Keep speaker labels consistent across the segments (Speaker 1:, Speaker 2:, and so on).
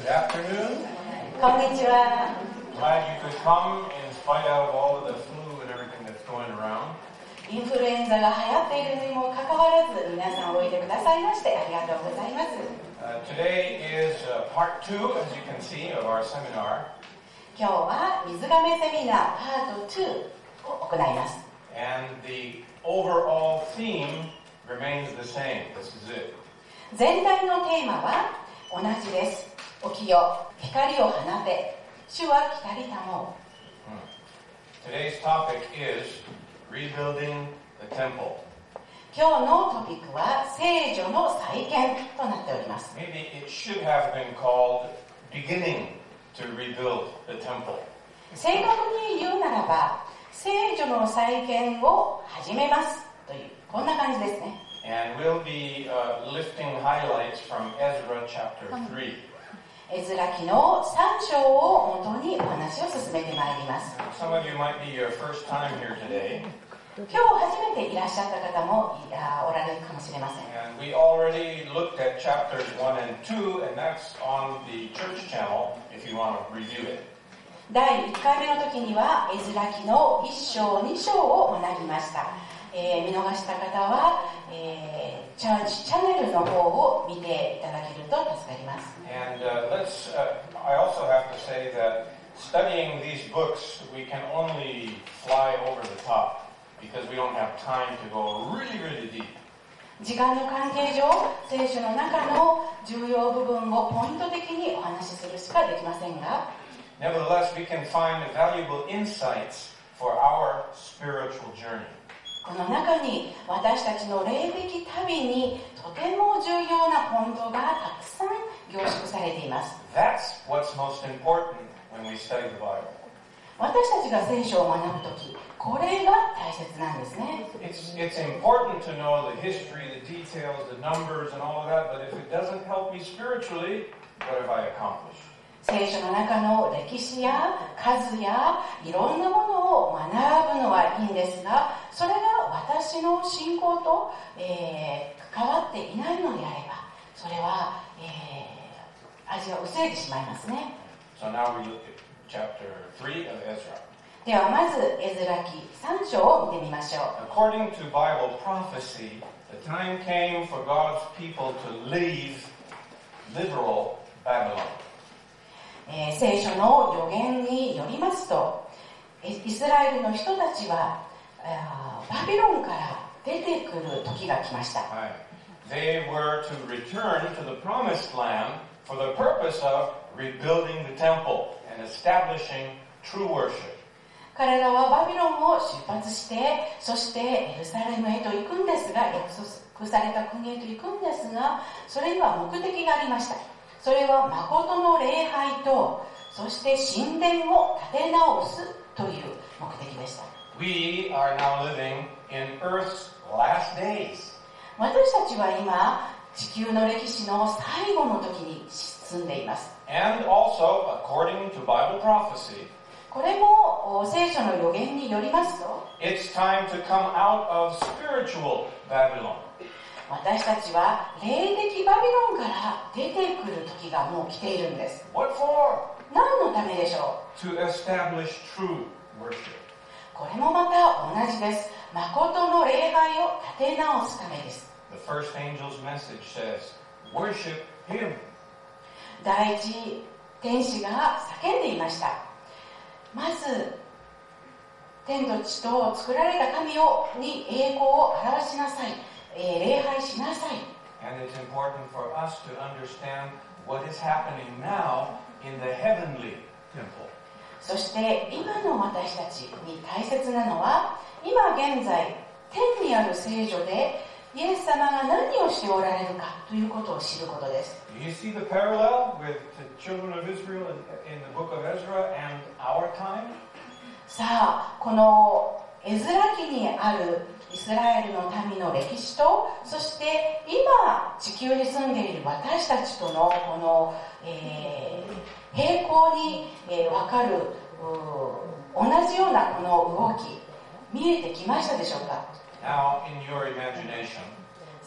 Speaker 1: Good afternoon.
Speaker 2: こんにちは。
Speaker 1: Glad you could come in spite of all of the flu and everything that's going around.
Speaker 2: インフルエンザが流行っているにもかかわらず、皆さんおいでくださいましてありがとうございます。
Speaker 1: Today is part 2, as you can see, of our seminar.
Speaker 2: 今日は水亀セミナーパート2を行います。
Speaker 1: And the overall theme remains the same. This is it.
Speaker 2: 全体のテーマは同じです。起きよ、光を放て、主は来たりたもう。
Speaker 1: Today's topic is rebuilding the temple.
Speaker 2: 今日のトピックは聖女の再建となっております。
Speaker 1: Maybe it should have been called beginning to rebuild the temple.
Speaker 2: 正確に言うならば、聖女の再建を始めますというこんな感じですね。
Speaker 1: And we'll be lifting highlights from Ezra chapter 3.
Speaker 2: エズラ記の3章を元にお話を進めてまいります。
Speaker 1: Some of you might be your first time here today.
Speaker 2: 今日初めていらっしゃった方もおられるかもしれません。
Speaker 1: And we already looked at chapters 1 and 2, and that's on the church channel if you want to review it.
Speaker 2: 第1回目の時にはエズラ記の1章2章を学びました。見逃した方は、チャーチチャンネルの方を見ていただけると助かります。
Speaker 1: And I also have to say that studying these books, we can only fly over the top because we don't have time to go really, really deep.
Speaker 2: 時間の関係上、聖書の中の重要部分をポイント的にお話しするしかできませんが、
Speaker 1: Nevertheless, we can find valuable insights for our spiritual journey.
Speaker 2: この中に私たちの霊的旅にとても重要なポイントがたくさん凝縮されています。
Speaker 1: That's what's most important when we study the Bible.
Speaker 2: 私たちが聖書を学ぶとき、これが大切なんですね。
Speaker 1: It's important to know the history, the details, the numbers, and all of that, but if it doesn't help me spiritually, what have I accomplished?
Speaker 2: 聖書の中の歴史や数やいろんなものを学ぶのはいいんですが、それが私の信仰と、関わっていないのであれば、それは、味が薄れてしまいますね。
Speaker 1: So now we look at chapter 3 of Ezra.
Speaker 2: ではまずエズラ記3章を見てみましょう。
Speaker 1: According to Bible prophecy, the time came for God's people to leave literal Babylon.
Speaker 2: 聖書の予言によりますと、イスラエルの人たちはバビロンから出てくる時が来ました。
Speaker 1: Right. They were to return to the promised land for the purpose of rebuilding the temple and establishing true worship.
Speaker 2: 彼らはバビロンを出発して、そしてエルサレムへと行くんですが、約束された国へと行くんですが、それには目的がありました。それは誠の礼拝と、そして神殿を建て直すという目的でした。
Speaker 1: We are now living in Earth's last days.
Speaker 2: 私たちは今、地球の歴史の最後の時に進んでいます。
Speaker 1: And also, according to Bible prophecy,
Speaker 2: これも聖書の予言によりますと、
Speaker 1: it's time to come out of spiritual Babylon.
Speaker 2: 私たちは霊的バビロンから出てくる時がもう来ているんです。
Speaker 1: What for?
Speaker 2: 何のためでしょう。
Speaker 1: To establish true worship.
Speaker 2: これもまた同じです。誠の礼拝を立て直すためです。
Speaker 1: The first angel's message says, worship him.
Speaker 2: 第一天使が叫んでいました。まず天と地と作られた神に栄光を表しなさい、礼拝しなさい。
Speaker 1: And it's important for us to understand what is happening now in the heavenly temple.
Speaker 2: そして今の私たちに大切なのは、今現在天にある聖女でイエス様が何をしておられるかということを知ることです。
Speaker 1: Do you see the parallel with the children of Israel in the book of Ezra and our time?
Speaker 2: さあ、このエズラ記にあるイスラエルの民の歴史と、そして今地球に住んでいる私たちとのこの、平行に、分かる同じようなこの動き見えてきましたでしょうか。
Speaker 1: Now, in your imagination,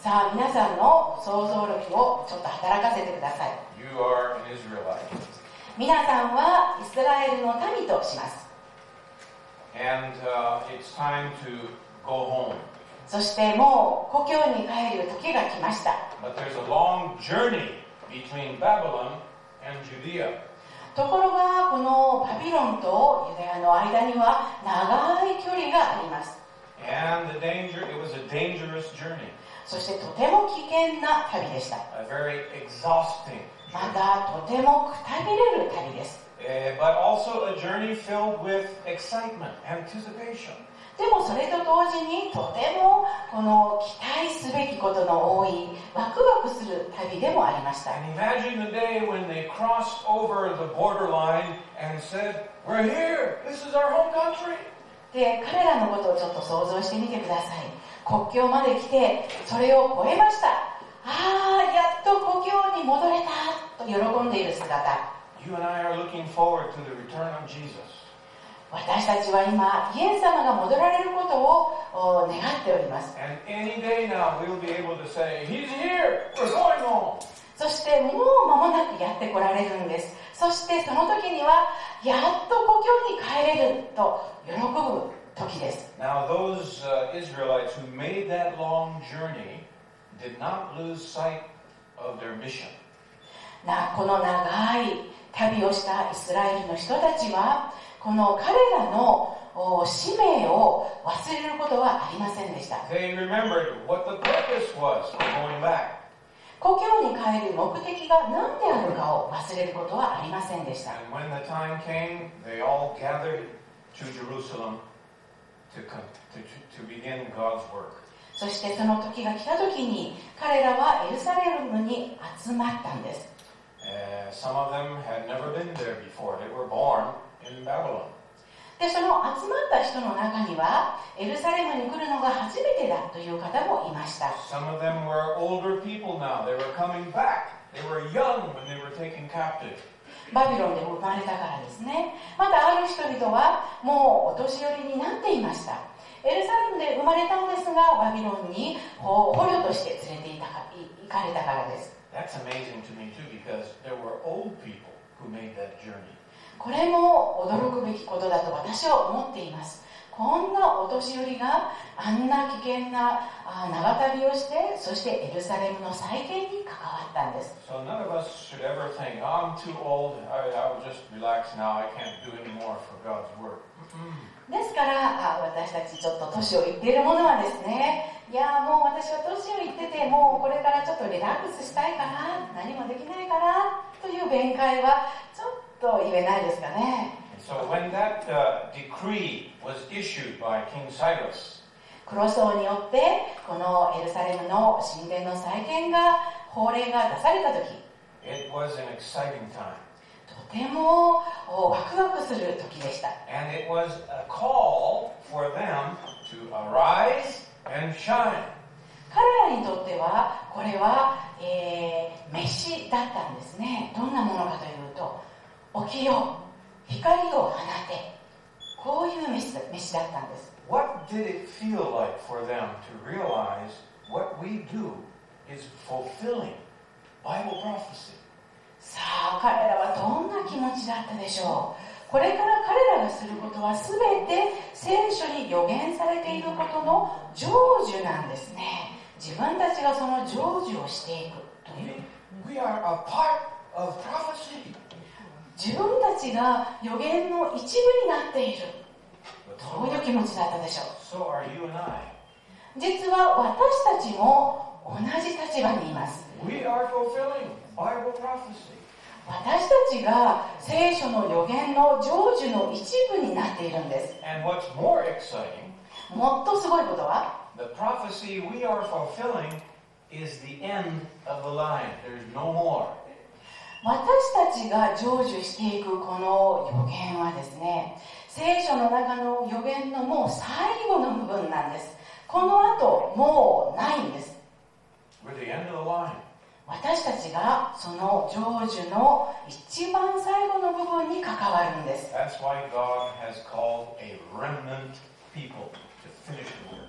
Speaker 2: さあ皆さんの想像力をちょっと働かせてください。
Speaker 1: You are an Israelite.
Speaker 2: 皆さんはイスラエルの民とします。
Speaker 1: And it's time to go home.
Speaker 2: そしてもう故郷に帰る時が来ました。
Speaker 1: But there's a long journey between Babylon and Judea.
Speaker 2: ところがこのバビロンとユダヤの間には長い距離があります。
Speaker 1: And it was a dangerous journey.
Speaker 2: そしてとても危険な旅でした。
Speaker 1: A very exhausting
Speaker 2: またとてもくたびれる旅です。
Speaker 1: but also a journey filled with excitement, anticipation.
Speaker 2: でもそれと同時にとてもこの期待すべきことの多いワクワクする旅でもありました。
Speaker 1: And imagine the day when they crossed over the borderline and said, "We're here. This is our home country."
Speaker 2: で、彼らのことをちょっと想像してみてください。国境まで来てそれを越えました。ああ、やっと故郷に戻れたと喜んでいる姿。
Speaker 1: You and I are looking forward to the return of Jesus.
Speaker 2: 私たちは今イエス様が戻られることを願っております。
Speaker 1: And any day now we'll be able to say, "He's here. We're going home."
Speaker 2: そしてもう間もなくやってこられるんです。そしてその時にはやっと故郷に帰れると喜ぶ時です。
Speaker 1: Now those Israelites who made that long journey did not lose sight of their mission.
Speaker 2: この長い旅をしたイスラエルの人たちはこの彼らの使命を忘れることはありませんでした。
Speaker 1: They remembered what the purpose was of going back.
Speaker 2: 故郷に帰る目的が何であるかを忘れることはありませんでした。
Speaker 1: And when the time came, they all gathered to Jerusalem to begin God's work.
Speaker 2: そしてその時が来た時に彼らはエルサレムに集まったんです。
Speaker 1: Some of them had never been there before. They were born in Babylon.
Speaker 2: で、その集まった人の中にはエルサレムに来るのが初めてだという方もいました。
Speaker 1: Some of them were older people now. They were coming back. They were young when they were taken captive.
Speaker 2: バビロンで生まれたからですね。またある人々はもうお年寄りになっていました。エルサレムで生まれたんですがバビロンに捕虜として連れて行かれたからです。
Speaker 1: That's amazing to me too, because there were old people who made that journey.
Speaker 2: これも驚くべきことだと私は思っています。こんなお年寄りがあんな危険な長旅をしてそしてエルサレムの再建に関わったんです。
Speaker 1: So none of us should ever think, "Oh, I'm too old. I'll just relax now. I can't do any more for God's work."
Speaker 2: ですから私たちちょっと年をいっているものはですね、いやもう私は年をいっててもうこれからちょっとリラックスしたいから何もできないからという弁解はちょっと言えないですかね。
Speaker 1: So when that decree was issued by King Cyrus,
Speaker 2: クロス王によってこのエルサレムの神殿の再建が法令が出された時、
Speaker 1: it was an exciting time.
Speaker 2: とてもワクワクする時でした。
Speaker 1: And it was a call for them to arise and shine.
Speaker 2: 彼らにとってはこれは、召しだったんですね。どんなものかというと、起きよう、光を放て、こういう召しだったんです。
Speaker 1: What did it feel like for them to realize what we do is fulfilling Bible prophecy?
Speaker 2: さあ彼らはどんな気持ちだったでしょう。これから彼らがすることは全て聖書に予言されていることの成就なんですね。自分たちがその成就をしていくという。
Speaker 1: We are a part of prophecy.
Speaker 2: 自分たちが予言の一部になっている。どういう気持ちだったでしょう。
Speaker 1: So are you and I.
Speaker 2: 実は私たちも同じ立場にいます。
Speaker 1: We are fulfilling Bible prophecy.
Speaker 2: 私たちが聖書の予言の成就の一部になっているんです。
Speaker 1: And what's more exciting,
Speaker 2: もっとすごいことは、
Speaker 1: the prophecy we are fulfilling is the end of the line. There's no more.
Speaker 2: 私たちが成就していくこの予言はですね、聖書の中の予言のもう最後の部分なんです。この後もうないんです。
Speaker 1: We're the end of the line.
Speaker 2: 私たちがその成就の一番最後の部分に関わるんです。
Speaker 1: That's why God has called a remnant people to finish the work.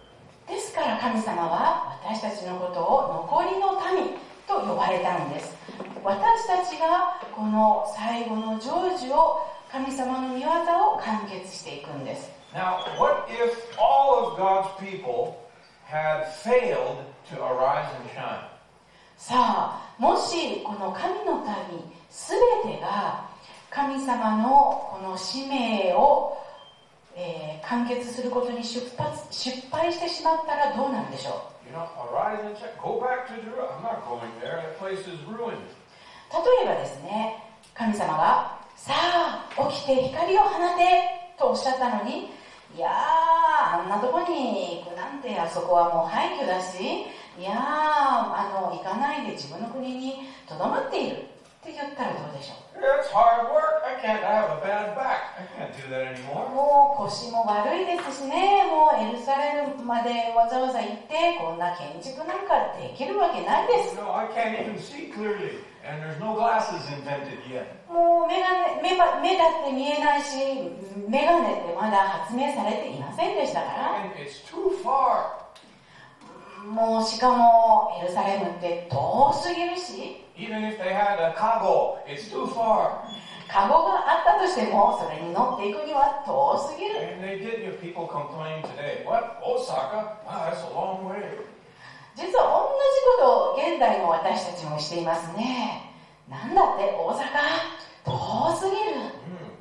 Speaker 2: ですから神様は私たちのことを残りの民と呼ばれたんです。私たちがこの最後の成就を神様の御業を完結していくんです。
Speaker 1: Now, what if all of God's people had failed to arise and shine?
Speaker 2: さあ、もしこの神の民すべてが神様のこの使命を、完結することに失敗してしまったらどうなるでしょう。
Speaker 1: You know, arise and shine. Go back to Jerusalem. I'm not going there. That place is ruined.
Speaker 2: 例えばですね、神様がさあ起きて光を放てとおっしゃったのに、いやーあんなとこに行くなんて、あそこはもう廃墟だし、いやー行かないで自分の国にとどまっているって言ったらどうでしょう。
Speaker 1: It's hard work. I have a bad back. I can't do that anymore.
Speaker 2: もう腰も悪いですしね、もうエルサレムまでわざわざ行ってこんな建築なんかできるわけないです。
Speaker 1: No, I can't even see clearly. And there's no glasses invented yet.
Speaker 2: もう目だって見えないし、メガネってまだ発明されていませんでしたから。
Speaker 1: And it's too far.
Speaker 2: もうしかもエルサレムって遠すぎるし、
Speaker 1: Even if they had a cargo, it's too far.
Speaker 2: カゴがあったとしてもそれに乗っていくには遠すぎる。
Speaker 1: And they did. You people complain today. What? Osaka? Wow, that's a long way.
Speaker 2: 実は同じことを現代の私たちもしていますね。なんだって大阪遠すぎる。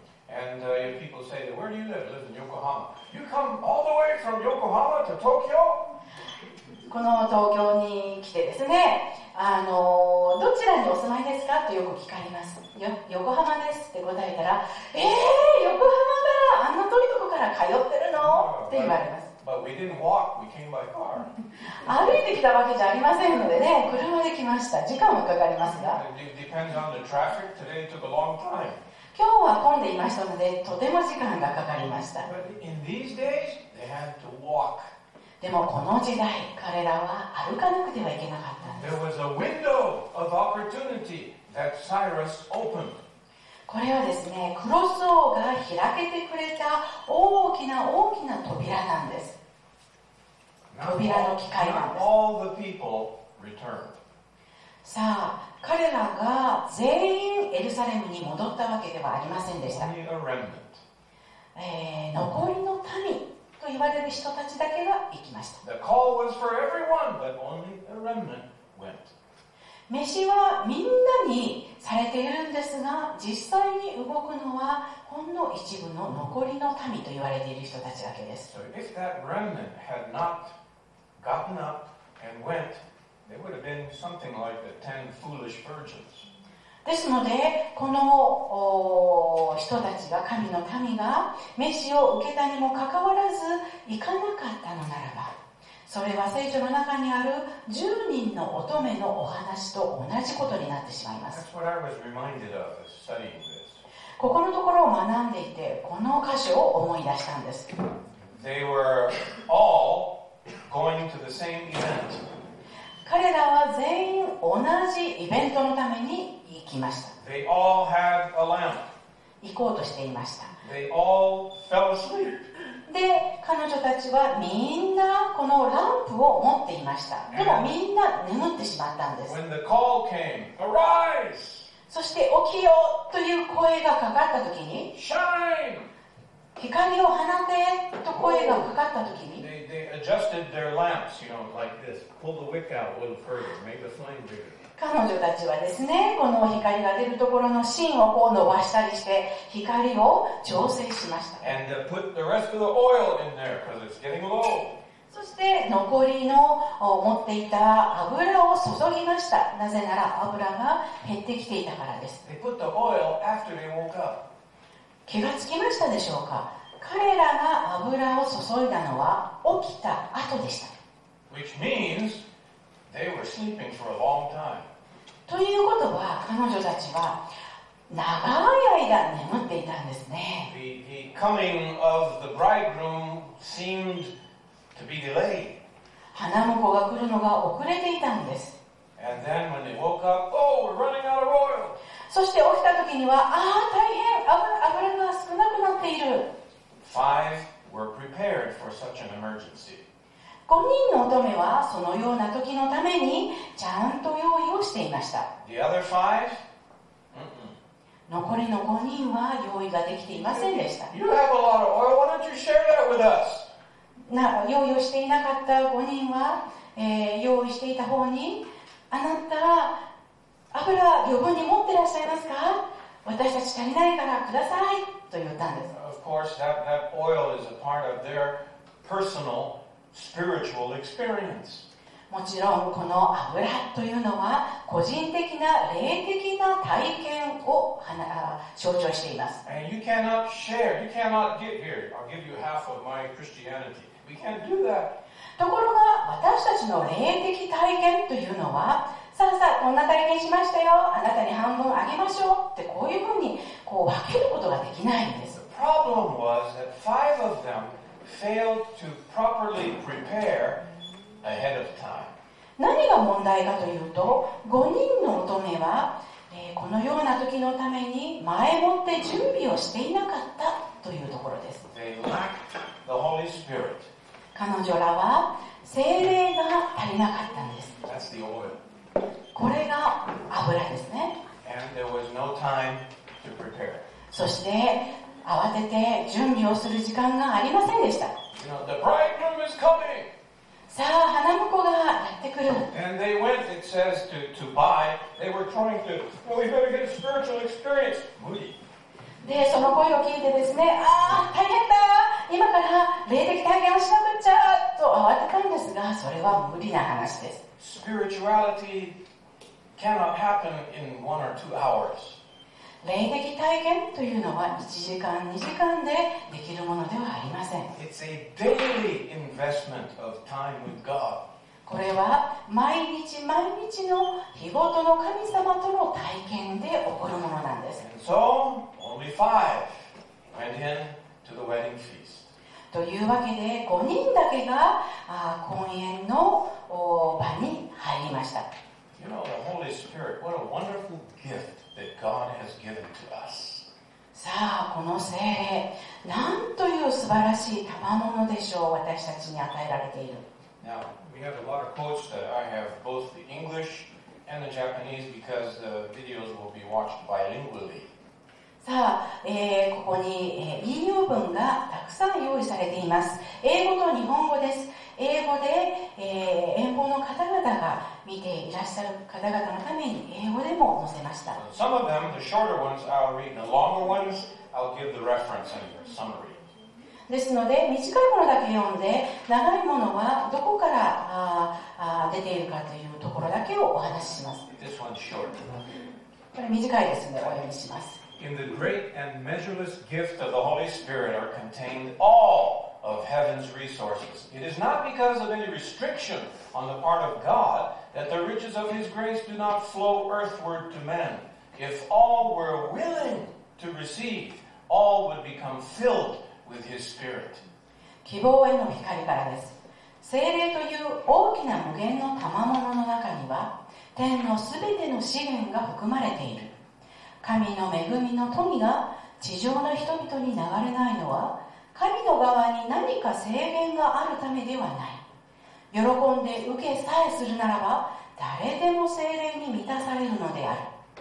Speaker 1: And you people say, where do you live? I live in Yokohama. You come all the way from Yokohama to Tokyo?
Speaker 2: この東京に来てですね、どちらにお住まいですかとよく聞かれます。横浜ですって答えたら、横浜からあんな遠いとこから通ってるのって言われます。
Speaker 1: But we didn't walk, we came by car.
Speaker 2: 歩いてきたわけじゃありませんのでね、車で来ました。時間はかかりますが。
Speaker 1: It depends on the traffic. Today it took a long time.
Speaker 2: 今日は混んでいましたので、とても時間がかかりました。
Speaker 1: But in these days, they had to walk.
Speaker 2: でもこの時代、彼らは歩かなくてはいけなかったんです。
Speaker 1: There was a window of opportunity that Cyrus opened.
Speaker 2: これはですね、クロス王が開けてくれた大きな扉なんです。扉の機会なんです。
Speaker 1: Not all the people returned.
Speaker 2: さあ、彼らが全員エルサレムに戻ったわけではありませんでした。
Speaker 1: Only a remnant.
Speaker 2: 残りの民と言われる人たちだけが行きました。
Speaker 1: The call was for everyone, but only a remnant went.
Speaker 2: 飯はみんなにされているんですが、実際に動くのはほんの一部の残りの民と言われている人たちだけです。
Speaker 1: So if that remnant had not gotten up and went, there would have been something like the 10 foolish virgins.
Speaker 2: ですので、この人たちが、神の民が飯を受けたにもかかわらず行かなかったのならば、それは聖書の中にある10人の乙女のお話と同じことになってしまいます。
Speaker 1: That's what I was reminded of as studying this.
Speaker 2: ここのところを学んでいて、この箇所を思い出したんです。
Speaker 1: They were all going to the same event.
Speaker 2: 彼らは全員同じイベントのために行きました。
Speaker 1: They all had a lamp.
Speaker 2: 行こうとしていました。
Speaker 1: They all fell asleep.
Speaker 2: で、彼女たちはみんなこのランプを持っていました。でもみんな眠ってしまったんです。
Speaker 1: When the call came, arise,
Speaker 2: そして起きよという声がかかった時に、
Speaker 1: shine.
Speaker 2: 光を放てと声がかかった時に、
Speaker 1: They adjusted their lamps, like this. Pull the wick out a little further, make the flame bigger.
Speaker 2: 彼女たちはですね、この光が出るところの芯をこう伸ばしたりして光を調整しました。
Speaker 1: And put the rest of the oil in there because it's getting low.
Speaker 2: そして残りの持っていた油を注ぎました。なぜなら油が減ってきていたからです。
Speaker 1: They put the oil after they woke up.
Speaker 2: 気がつきましたでしょうか。彼らが油を注いだのは起きた後でした。
Speaker 1: Which means they were sleeping for a long time.
Speaker 2: ということは彼女たちは長い間眠っていたんですね。
Speaker 1: The coming of the bridegroom seemed to be delayed.
Speaker 2: 花婿が来るのが遅れていたんです。
Speaker 1: And then when they woke up, oh, we're running out of oil.
Speaker 2: そして起きた時には、大変、油が少なくなっている。
Speaker 1: 5 were prepared for such an emergency.
Speaker 2: 5人の乙女はそのような時のためにちゃんと用意をしていました。
Speaker 1: The other 5?
Speaker 2: 残りの5人は用意ができていませんでした。
Speaker 1: You have a lot of oil, why don't you share that with us?
Speaker 2: 用意をしていなかった5人は、用意していた方に、あなた油余分に持ってらっしゃいますか？私たち足りないからくださいと言ったんです。
Speaker 1: Of course, that oil is a part of their personal spiritual experience.
Speaker 2: もちろんこの油というのは個人的な霊的な体験を象徴しています。
Speaker 1: And you cannot share, you cannot give here, I'll give you half of my Christianity. We can't do that.
Speaker 2: ところが私たちの霊的体験というのは、さあさあこんな体験しましたよ、あなたに半分あげましょうってこういうふうに分けることができないんです。
Speaker 1: The problem was that 5 of them failed to properly prepare ahead of time.
Speaker 2: 何が問題かというと、5人の乙女は、このような時のために前もって準備をしていなかったというところです。
Speaker 1: They lacked the Holy Spirit.
Speaker 2: 彼女らは聖霊が足りなかったんです。
Speaker 1: That's the oil.
Speaker 2: これが油ですね。
Speaker 1: And there was no time to prepare.
Speaker 2: そして慌てて準備をする時間がありませんでした。
Speaker 1: You know, the bridegroom is coming.
Speaker 2: さあ花婿がやってくる。
Speaker 1: And they went, it says, to buy. They were trying to, well, we better get a spiritual experience. 無理。
Speaker 2: でその声を聞いてですね、ああ大変だ、今から霊的体験をしなくっちゃと慌てたんですが、それは無理な話です。
Speaker 1: Spirituality cannot happen in 1 or 2 hours.
Speaker 2: 霊的体験というのは1時間2時間でできるものではありません。
Speaker 1: It's a daily investment of time with God.
Speaker 2: これは毎日毎日の日ごとの神様との体験で起こるものなんです。
Speaker 1: And so, only 5 went in to the wedding feast.
Speaker 2: というわけで5人だけが婚宴の場に入りました。
Speaker 1: You know, the Holy Spirit, what a wonderful gift that God has given to us.
Speaker 2: さあこの聖霊、なんという素晴らしい賜物でしょう、私たちに与えられている。
Speaker 1: Now, we have a lot of quotes that I have both the English and the Japanese because the videos will be watched bilingually.
Speaker 2: さあ、ここに、引用文がたくさん用意されています。英語と日本語です。英語で、遠方の方々が見ていらっしゃる方々のために英語でも載せました。
Speaker 1: Some of them, the shorter ones, I'll read. The longer ones, I'll give the reference and summary.
Speaker 2: ですので、短いものだけ読んで、長いものはどこから出ているかというところだけをお話しします。
Speaker 1: This one's short.
Speaker 2: これ短いですのでお読みします。
Speaker 1: In the great and measureless gift of the Holy Spirit are contained all of heaven's resources. It is not because of any restriction on the part of God that the riches of His grace do not flow earthward to men. If all were willing to receive, all would become filled with His Spirit.
Speaker 2: 希望への光からです。聖霊という大きな無限の賜物の中には、天のすべての資源が含まれている。神の恵みの富が地上の人々に流れないのは、神の側に何か制限があるためではない。喜んで受けさえするならば、誰でも聖霊に満たされるのである。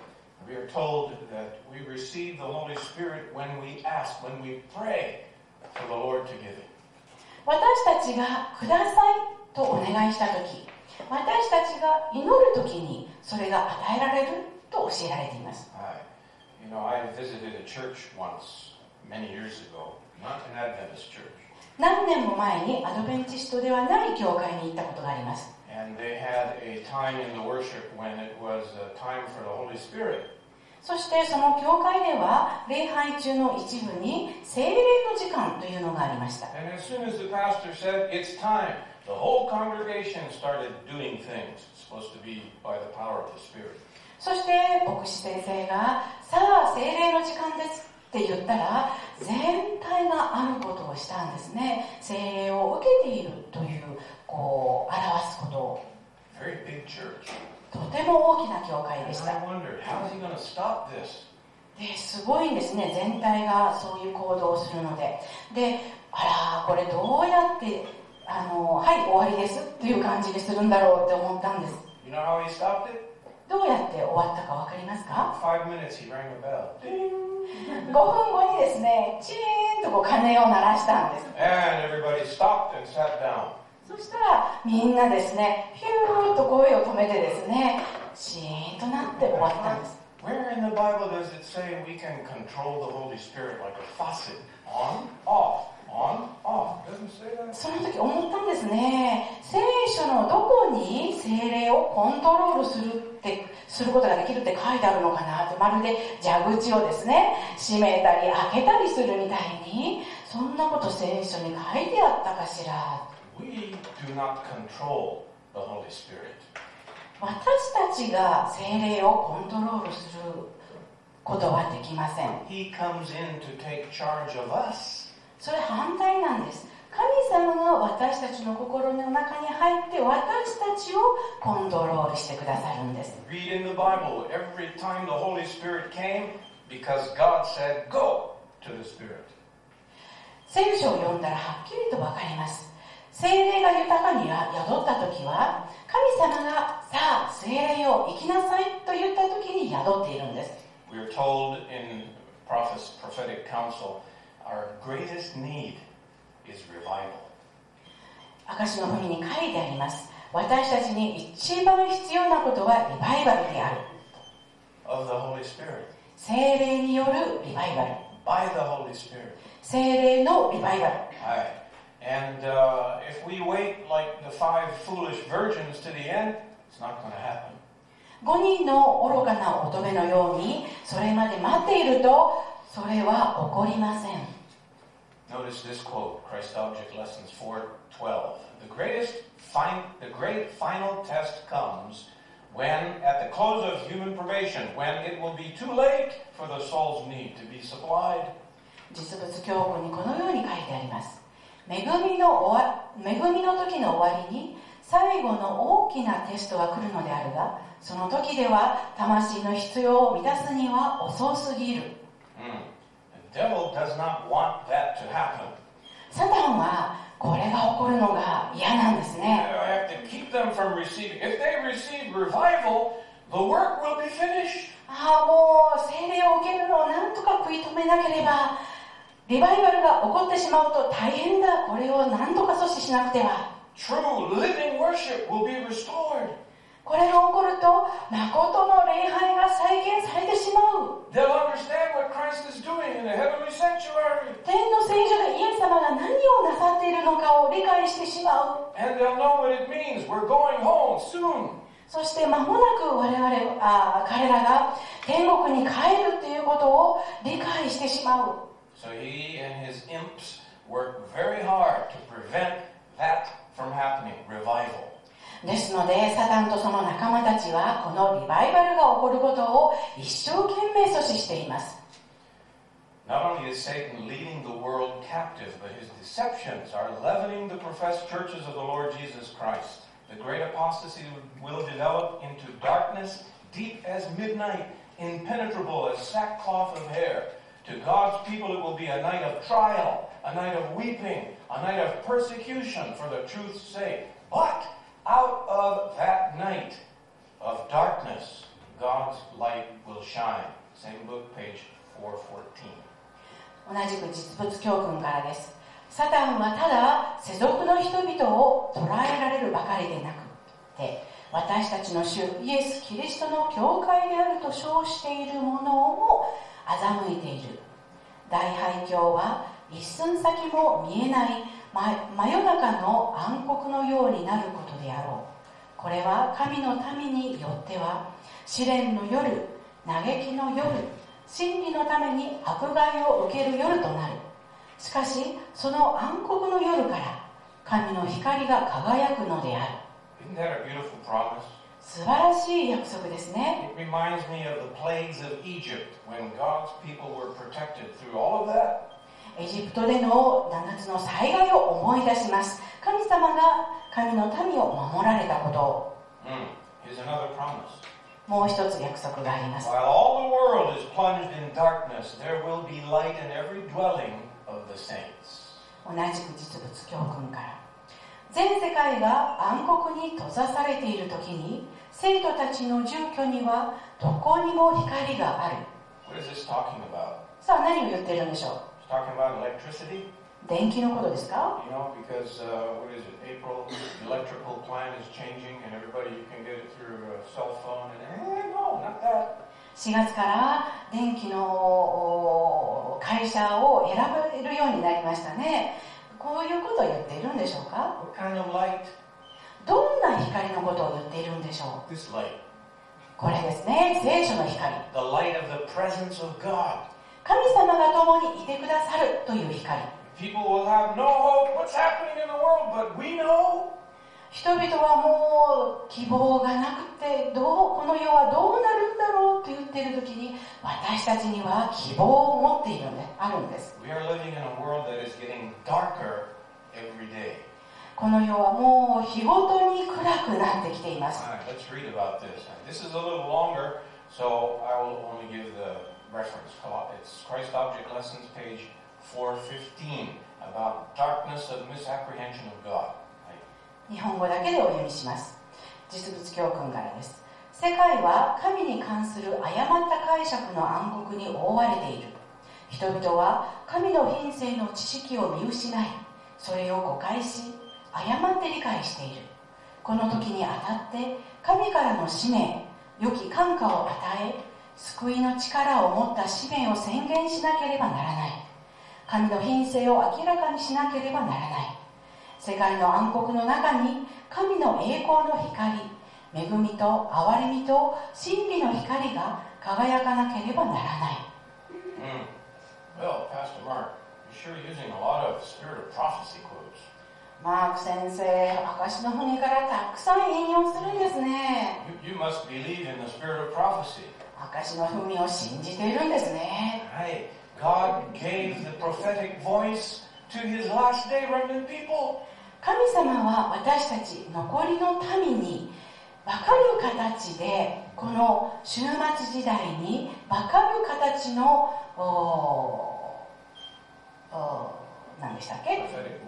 Speaker 1: We are told that we receive the Holy Spirit when we ask, when we pray for the Lord to give it.
Speaker 2: 私たちがくださいとお願いしたとき、私たちが祈るときにそれが与えられると教えられています。
Speaker 1: You know, I visited a church once, many years ago, not an Adventist church.
Speaker 2: 何年も前にアドベンチストではない教会に行ったことがあります。
Speaker 1: And they had a time in the worship when it was a time for the Holy Spirit.
Speaker 2: そしてその教会では礼拝中の一部に聖霊の時間というのがありました。
Speaker 1: And as soon as the pastor said, it's time, the whole congregation started doing things supposed to be by the power of the Spirit.
Speaker 2: そして牧師先生がさあ聖霊の時間ですって言ったら全体があることをしたんですね。聖霊を受けているという表すことを。
Speaker 1: Very big church.
Speaker 2: とても大きな教会で
Speaker 1: And
Speaker 2: し
Speaker 1: I
Speaker 2: た。
Speaker 1: wondered, how is he going to stop this?
Speaker 2: ですごいんですね、全体がそういう行動をするので。で、あらこれどうやってはい終わりですっていう感じにするんだろうって思ったんです。
Speaker 1: You know how he stopped it?
Speaker 2: どうやって終わったかわかりますか？
Speaker 1: 5 minutes he rang a bell.
Speaker 2: 5分後にですね、チーンとこう鐘を鳴らしたんです。
Speaker 1: And everybody stopped and sat down.
Speaker 2: そしたらみんなですね、ヒューッと声を止めてですね、チーンとなって終わったんです。
Speaker 1: Where in the Bible does it say we can control the Holy Spirit like a faucet? On, off, on, off. Doesn't say that.
Speaker 2: その時思ったんですね。聖書のどこに聖霊をコントロールすることができるって書いてあるのかなって、まるで蛇口をですね、閉めたり開けたりするみたいに、そんなこと聖書に書いてあったかしら。
Speaker 1: We do not control the Holy Spirit.
Speaker 2: 私たちが聖霊をコントロールすることはできません。
Speaker 1: He comes in to take charge of us.
Speaker 2: それ反対なんです。神様が私たちの心の中に入って私たちをコントロールしてくださるんです。
Speaker 1: Read in the Bible every time the Holy Spirit came because God said go to the Spirit.
Speaker 2: 聖書を読んだらはっきりと分かります。聖霊が豊かに宿った時は神様がさあ聖霊よ行きなさいと言った時に宿っているんです。
Speaker 1: We are told in prophetic counsel our greatest need is revival.
Speaker 2: 証の文に書いてあります。私たちに一番必要なことはリバイバルである。
Speaker 1: Of the Holy Spirit.
Speaker 2: 聖霊によるリバイバル。
Speaker 1: By the Holy Spirit.
Speaker 2: 聖霊のリバイバル。
Speaker 1: Aye. And if we wait like the 5 foolish virgins to the end, it's not going to happen.
Speaker 2: 5人の愚かな乙女のようにそれまで待っているとそれは起こりません。
Speaker 1: Notice this quote, Christ Object Lessons 4:12. The great final test comes when, at the close of human probation, when it will be too late for the soul's need to be supplied.
Speaker 2: 実物教訓にこのように書いてあります。恵みの時の終わりに最後の大きなテストが来るのであるが、その時では魂の必要を満たすには遅すぎる。
Speaker 1: The devil does not want that to happen.
Speaker 2: サタンはこれが起こるのが嫌なんですね。
Speaker 1: I have to keep them from receiving. If they receive revival, the work will be finished.
Speaker 2: もう聖霊を受けるのをなんとか食い止めなければ、リバイバルが起こってしまうと大変だ。これをなんとか阻止しなくては。
Speaker 1: True living worship will be restored.
Speaker 2: これが起こると誠の礼拝が再現されてしまう。
Speaker 1: They'll understand what Christ is doing in the heavenly sanctuary.
Speaker 2: 天の聖所でイエス様が何をなさっているのかを理解してしまう。
Speaker 1: And they'll know what it means. We're going home soon.
Speaker 2: そして間もなく彼らが天国に帰るということを理解してしまう。
Speaker 1: So he and his imps work very hard to prevent that from happening, revival.
Speaker 2: ですのでサタンとその仲間たちはこのリバイバルが起こることを一生懸命阻止しています。
Speaker 1: Not only is Satan leading the world captive, but his deceptions are leavening the professed churches of the Lord Jesus Christ. The great apostasy will develop into darkness deep as midnight, impenetrable as sackcloth of hair. To God's people it will be a night of trial, a night of weeping, a night of persecution for the truth's sake. But out of that night of darkness, God's light will shine. Same book, page 414.
Speaker 2: 同じく実物教訓からです。サタンはただ世俗の人々を捉えられるばかりでなくて、私たちの主イエス・キリストの教会であると称しているものをも欺いている。大廃墟は一寸先も見えない真夜中の暗黒のようになることであろう。これは神の民によっては試練の夜、嘆きの夜、真理のために迫害を受ける夜となる。しかしその暗黒の夜から神の光が輝くのである。
Speaker 1: Isn't that a beautiful promise?
Speaker 2: 素晴らしい約束ですね。
Speaker 1: It reminds me of the plagues of Egypt when God's people were protected through all of that.
Speaker 2: エジプトでの7つの災害を思い出します。神様が神の民を守られたことを。
Speaker 1: Here's another promise.
Speaker 2: もう一つ約束があります。
Speaker 1: While all the world is plunged in darkness, there will be light in every dwelling of the saints.
Speaker 2: 同じく実物教訓から。 全世界が暗黒に閉ざされている時に、生徒たちの住居にはどこにも光がある。
Speaker 1: What is this talking about?
Speaker 2: さあ何を言っているんでしょ
Speaker 1: It's talking about electricity.
Speaker 2: う。電気のことですか？
Speaker 1: You know, because what is it? April, the electrical plan is changing, and everybody you can get it through a cell phone. And no, not that.
Speaker 2: 4月から電気の会社を選べるようになりましたね。こういうことを言っているんでしょうか？
Speaker 1: What kind of light?
Speaker 2: どんな光のことを言っているんでしょう？
Speaker 1: This light.
Speaker 2: これですね、聖書の光。
Speaker 1: The light of the presence of God.
Speaker 2: 神様が共にいてくださるという光。
Speaker 1: People will have no hope. What's happening in the world? But we know.
Speaker 2: 人々はもう希望がなくてこの世はどうなるんだろうと言っている時に、私たちには希望を持っているんであるんです。
Speaker 1: We are living in a world that is getting darker every day.
Speaker 2: この世はもう日ごとに暗くなってきています。
Speaker 1: All right, let's read about this. This is a little longer, so I will only give the reference. It's Christ Object Lessons, page 415, about darkness of misapprehension of God.
Speaker 2: 日本語だけでお読みします。実物教訓からです。世界は神に関する誤った解釈の暗黒に覆われている。人々は神の品性の知識を見失い、それを誤解し、誤って理解している。この時にあたって神からの使命、良き感化を与え、救いの力を持った使命を宣言しなければならない。神の品性を明らかにしなければならない。世界の暗黒の中に神の栄光の光、恵みと憐れみと真理の光が輝かなければならない。
Speaker 1: Well, Pastor Mark, you're sure using a lot of spirit of prophecy quotes.
Speaker 2: マーク先生、証の船からたくさん引用するんですね。
Speaker 1: You must believe in the spirit of prophecy.
Speaker 2: 証の文を信じているんですね。
Speaker 1: Right. God gave the prophetic voice to his last day remnant people.
Speaker 2: 神様は私たち残りの民に分かる形で、この終末時代に分かる形の何でしたっけ？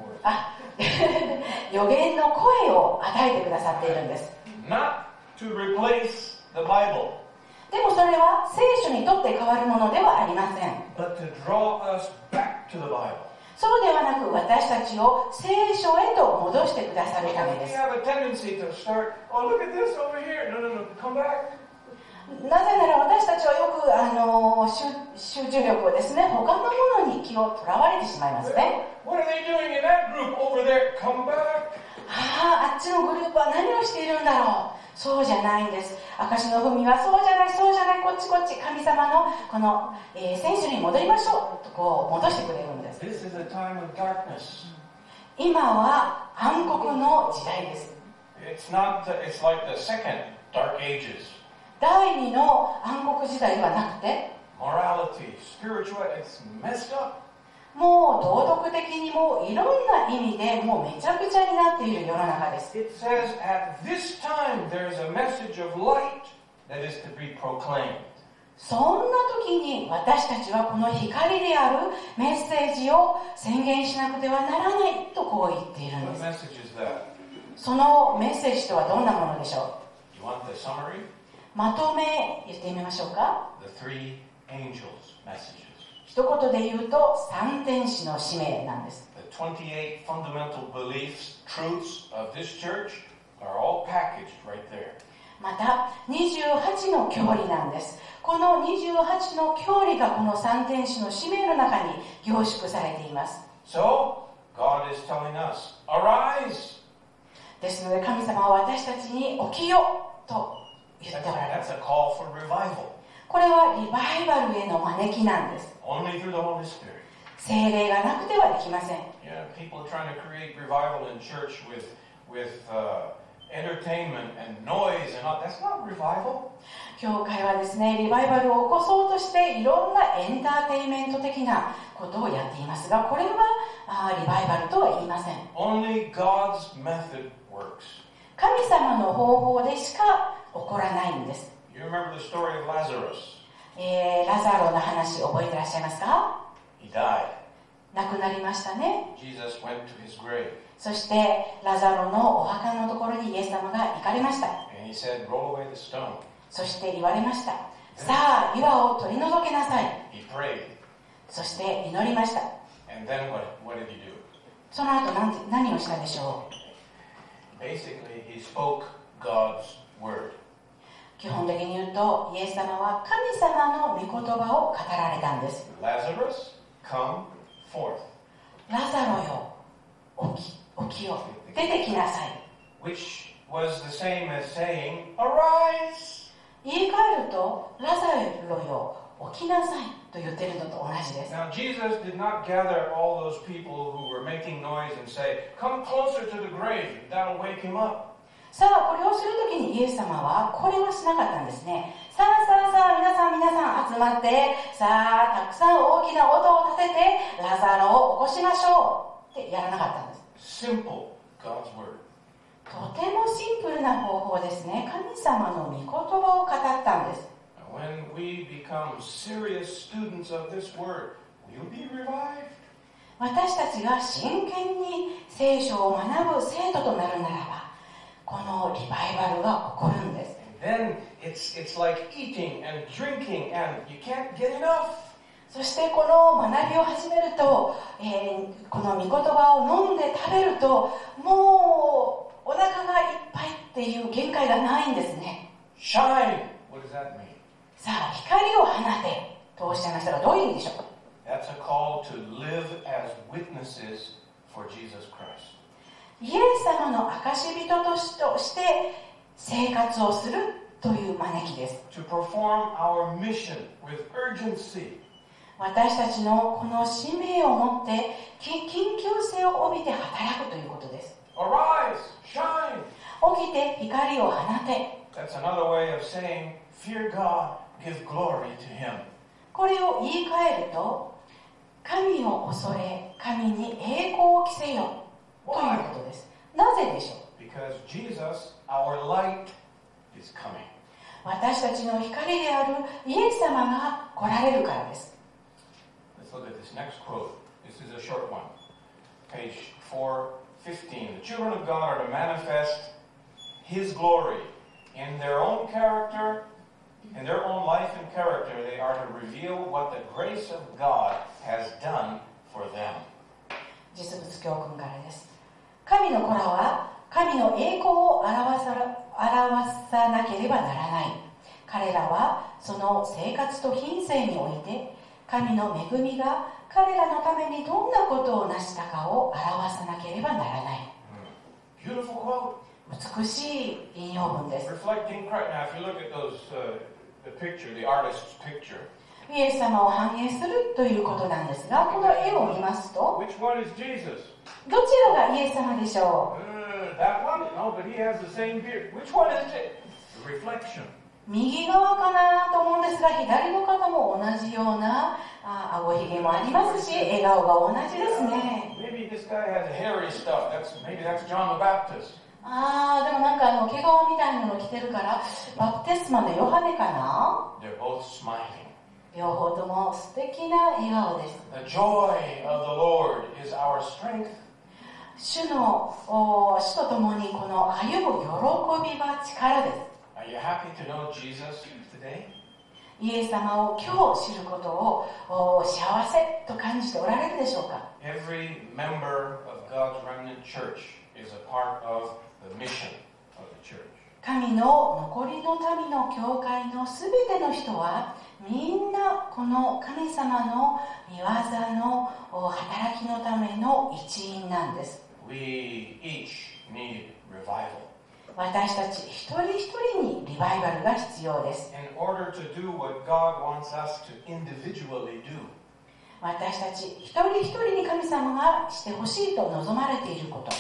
Speaker 2: 予言の声を与えてくださっているんです。
Speaker 1: Not to replace the Bible,
Speaker 2: でもそれは聖書にとって変わるものではありません。
Speaker 1: but to draw us back to the Bible.
Speaker 2: そうではなく、私たちを聖書へと戻してくださるためで
Speaker 1: We
Speaker 2: す。
Speaker 1: have a tendency to start, oh, look at this over here. No, come back.
Speaker 2: なぜなら私たちはよく集中力をですね、他のものに気をとらわれてしまいますね。
Speaker 1: What are they doing in that group over there? Come back.
Speaker 2: あっちのグループは何をしているんだろう。そうじゃないんです。証の文はそうじゃない、こっち、神様のこの、聖書に戻りましょうとこう戻してくれるんです。
Speaker 1: This is a time of darkness.
Speaker 2: 今は暗黒の時代です。
Speaker 1: It's like the second dark ages.
Speaker 2: 第二の暗黒時代ではなくて、
Speaker 1: Morality, spiritual, it's messed up.
Speaker 2: もう道徳的にもいろんな意味でもうめちゃくちゃになっている世の中です。
Speaker 1: It says at this time there's a message of light that is to be proclaimed.
Speaker 2: そんな時に私たちはこの光であるメッセージを宣言しなくてはならないとこう言っているん
Speaker 1: What
Speaker 2: です。
Speaker 1: message is that?
Speaker 2: そのメッセージとはどんなものでしょ
Speaker 1: You want the summary?
Speaker 2: う？まとめ言ってみましょうか。
Speaker 1: The three angels' messages.
Speaker 2: 一言で言うと三天使の使命なんです。
Speaker 1: The 28 fundamental beliefs, truths of this church are all packaged right there.
Speaker 2: また28の教理なんです。この28の教理がこの三天使の使命の中に凝縮されています。
Speaker 1: So, God is telling us, arise.
Speaker 2: ですので神様は私たちに起きよと言っておられます。
Speaker 1: That's a call for revival.
Speaker 2: これはリバイバルへの招きなんです。
Speaker 1: Only through the Holy Spirit.
Speaker 2: 聖霊がなくてはできません。
Speaker 1: Yeah, people are trying to create revival in church with entertainment and noise and all. That's not revival.
Speaker 2: 教会はですね、リバイバルを起こそうとしていろんなエンターテインメント的なことをやっていますが、これはリバイバルとは言いません。
Speaker 1: Only God's method works.
Speaker 2: 神様の方法でしか起こらないんです。
Speaker 1: You remember the story of Lazarus?
Speaker 2: ラザロの話覚えてらっしゃいますか？
Speaker 1: He died.
Speaker 2: 亡くなりましたね。
Speaker 1: Jesus went to his grave.
Speaker 2: そしてラザロのお墓のところにイエス様が行かれました。
Speaker 1: And he said, roll away the stone.
Speaker 2: そして言われました。さあ岩を取り除けなさい。
Speaker 1: He prayed.
Speaker 2: そして祈りました。
Speaker 1: And then what did he do?
Speaker 2: その後何をしたでしょう。
Speaker 1: Basically, he spoke God's word.
Speaker 2: 基本的に言うとイエス様は神様の御言葉を語られたんです。
Speaker 1: Lazarus, come forth.
Speaker 2: ラザロよ、起きよ、出てきなさい。
Speaker 1: Which was the same as saying, arise.
Speaker 2: 言い換えると、ラザロよ、起きなさいと言っているのと同じです。
Speaker 1: Now, Jesus did not gather all those people who were making noise and say, come closer to the grave. That'll wake him up.
Speaker 2: さあ、これをするときにイエス様はこれはしなかったんですね。さあ、皆さん集まって、さあ、たくさん大きな音を立てて、ラザロを起こしましょうってやらなかったんです。
Speaker 1: Simple, God's word.
Speaker 2: とてもシンプルな方法ですね。神様の御言葉を語ったんです。
Speaker 1: When we become serious students of this word, we'll be revived.
Speaker 2: 私たちが真剣に聖書を学ぶ生徒となるならば、このリバイバルが起こるんです。
Speaker 1: Then it's like eating and drinking and you can't get enough.
Speaker 2: そしてこの学びを始めると、この御言葉を飲んで食べると、もうお腹がいっぱいっていう限界がないんですね。
Speaker 1: Shine. What does that mean?
Speaker 2: さあ、光を放てとおっしゃいましたが、どういう意味でしょう。
Speaker 1: That's a call to live as witnesses for Jesus Christ.
Speaker 2: イエス様の証人として生活をするという招きです。
Speaker 1: To perform our mission with urgency.
Speaker 2: 私たちのこの使命を持って緊急性を帯びて働くということです。
Speaker 1: Arise, shine.
Speaker 2: 起きて光を放て。
Speaker 1: That's another way of saying, fear God, give glory to Him.
Speaker 2: これを言い換えると、神を恐れ、神に栄光を着せよということです。なぜでしょう。
Speaker 1: Because Jesus, our light, is coming.
Speaker 2: 私たちの光であるイエス様が来られるからです。
Speaker 1: Let's look at this next quote. This is a short one. Page 415. The children of God are to manifest His glory in their own character, in their own life and character. They are to reveal what the grace of God has done for them.
Speaker 2: 実物教訓からです。神の子らは神の栄光を表さなければならない。彼らはその生活と品性において神の恵みが彼らのためにどんなことを成したかを表さなければならない。
Speaker 1: Beautiful quote.
Speaker 2: 美しい引用文です。
Speaker 1: Reflecting Christ. Now, if you look at the picture, the artist's picture,
Speaker 2: イエス様を反映するということなんですが、この絵を見ますと、
Speaker 1: which one is Jesus?
Speaker 2: どちらがイエス様でしょう。
Speaker 1: That one? No, but he has the same beard. Which one is it? The reflection.
Speaker 2: 右側かなと思うんですが、左の方も同じような顎ひげもありますし、笑顔が同じですね。
Speaker 1: Maybe this guy has hairy stuff. Maybe that's John the Baptist.
Speaker 2: でもなんか毛皮みたいなの着てるからバプテスマのヨハネかな。
Speaker 1: They're both smiling.
Speaker 2: 両方とも素敵な笑顔です。
Speaker 1: The joy of the Lord is our strength.
Speaker 2: 主と共にこの歩む喜びは力です。
Speaker 1: Are you happy to know Jesus today?
Speaker 2: イエス様を今日知ることを幸せと感じておられるでしょうか。
Speaker 1: Every member of God's remnant church is a part of the mission of the church.
Speaker 2: 神の残りの民の教会のすべての人はみんなこの神様の御業の働きのための一員なんです。
Speaker 1: We each need revival.
Speaker 2: 私たち一人一人にリバイバルが必要です。
Speaker 1: In order to do what God wants us to individually do.
Speaker 2: 私たち一人一人に神様がしてほしいと望まれていること。